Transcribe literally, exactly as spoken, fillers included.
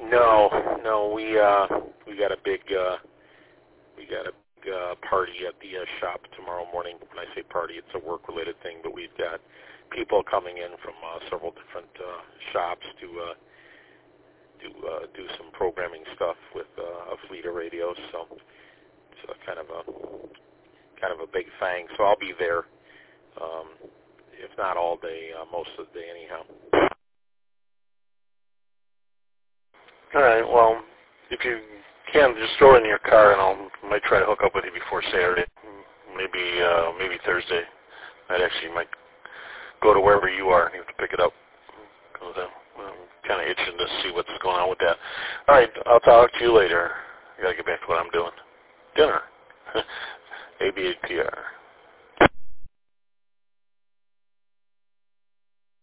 No, no, we uh, we got a big uh, we got a big uh, party at the uh, shop tomorrow morning. When I say party, it's a work-related thing, but we've got people coming in from uh, several different uh, shops to uh, do uh, do some programming stuff with uh, a fleet of radios. So it's a kind of a kind of a big thing. So I'll be there, um, if not all day, uh, most of the day anyhow. All right. Well, if you can, just throw it in your car, and I'll might try to hook up with you before Saturday. Maybe uh, maybe Thursday. I'd actually might go to wherever you are and you have to pick it up. Cause I'm, I'm kind of itching to see what's going on with that. All right. I'll talk to you later. I gotta get back to what I'm doing. Dinner. A B A P R.